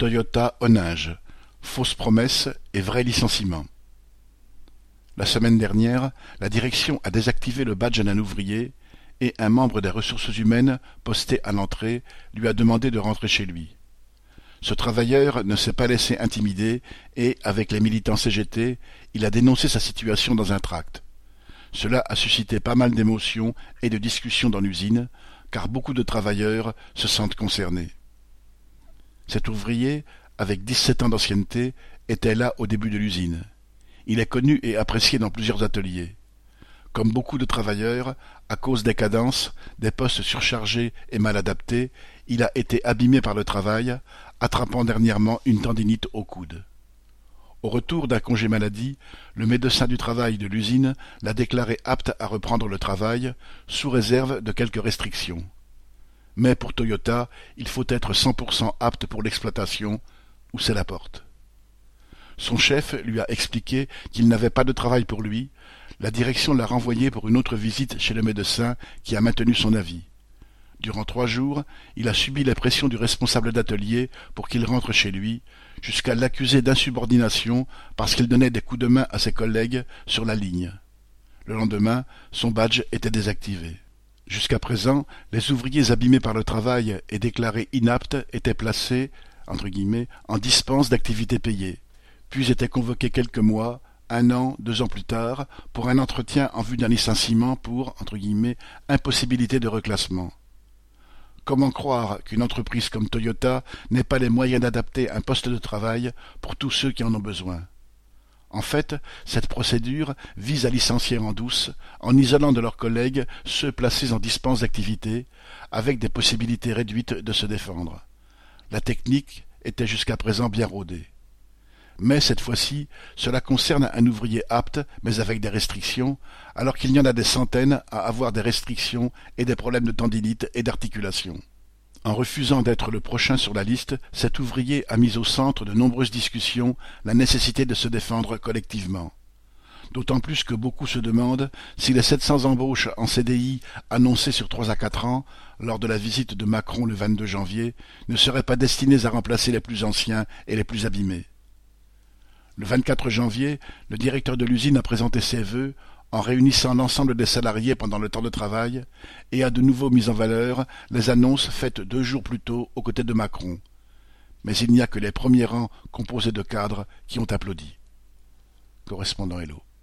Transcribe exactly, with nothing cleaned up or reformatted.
Toyota Onninge, fausses promesses et vrai licenciement. La semaine dernière, la direction a désactivé le badge d'un ouvrier et un membre des ressources humaines posté à l'entrée lui a demandé de rentrer chez lui. Ce travailleur ne s'est pas laissé intimider et, avec les militants C G T, il a dénoncé sa situation dans un tract. Cela a suscité pas mal d'émotions et de discussions dans l'usine, car beaucoup de travailleurs se sentent concernés. Cet ouvrier, avec dix-sept ans d'ancienneté, était là au début de l'usine. Il est connu et apprécié dans plusieurs ateliers. Comme beaucoup de travailleurs, à cause des cadences, des postes surchargés et mal adaptés, il a été abîmé par le travail, attrapant dernièrement une tendinite au coude. Au retour d'un congé maladie, le médecin du travail de l'usine l'a déclaré apte à reprendre le travail, sous réserve de quelques restrictions. Mais pour Toyota, il faut être cent pour cent apte pour l'exploitation, ou c'est la porte. Son chef lui a expliqué qu'il n'avait pas de travail pour lui. La direction l'a renvoyé pour une autre visite chez le médecin qui a maintenu son avis. Durant trois jours, il a subi les pressions du responsable d'atelier pour qu'il rentre chez lui, jusqu'à l'accuser d'insubordination parce qu'il donnait des coups de main à ses collègues sur la ligne. Le lendemain, son badge était désactivé. Jusqu'à présent, les ouvriers abîmés par le travail et déclarés inaptes étaient placés, entre guillemets, en dispense d'activités payées, puis étaient convoqués quelques mois, un an, deux ans plus tard, pour un entretien en vue d'un licenciement pour, entre guillemets, impossibilité de reclassement. Comment croire qu'une entreprise comme Toyota n'ait pas les moyens d'adapter un poste de travail pour tous ceux qui en ont besoin? En fait, cette procédure vise à licencier en douce, en isolant de leurs collègues ceux placés en dispense d'activité, avec des possibilités réduites de se défendre. La technique était jusqu'à présent bien rodée. Mais cette fois-ci, cela concerne un ouvrier apte, mais avec des restrictions, alors qu'il y en a des centaines à avoir des restrictions et des problèmes de tendinite et d'articulation. En refusant d'être le prochain sur la liste, cet ouvrier a mis au centre de nombreuses discussions la nécessité de se défendre collectivement. D'autant plus que beaucoup se demandent si les sept cents embauches en C D I annoncées sur trois à quatre ans, lors de la visite de Macron le vingt-deux janvier, ne seraient pas destinées à remplacer les plus anciens et les plus abîmés. Le vingt-quatre janvier, le directeur de l'usine a présenté ses vœux en réunissant l'ensemble des salariés pendant le temps de travail et a de nouveau mis en valeur les annonces faites deux jours plus tôt aux côtés de Macron. Mais il n'y a que les premiers rangs composés de cadres qui ont applaudi. Correspondant Hello.